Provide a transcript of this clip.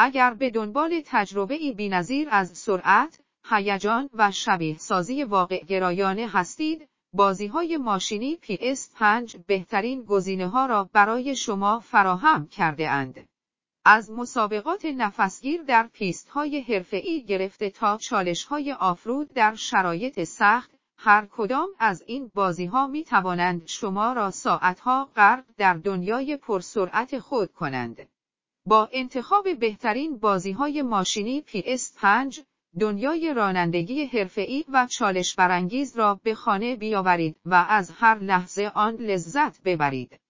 اگر به دنبال تجربه‌ای بی‌نظیر از سرعت، هیجان و شبیه سازی واقع گرایانه هستید، بازی‌های ماشینی PS5 بهترین گزینه‌ها را برای شما فراهم کرده اند. از مسابقات نفسگیر در پیست‌های حرفه‌ای گرفته تا چالش‌های آفرود در شرایط سخت، هر کدام از این بازی‌ها می‌توانند شما را ساعت‌ها غرق در دنیای پرسرعت خود کنند. با انتخاب بهترین بازی‌های ماشینی PS5، دنیای رانندگی حرفه‌ای و چالش برانگیز را به خانه بیاورید و از هر لحظه آن لذت ببرید.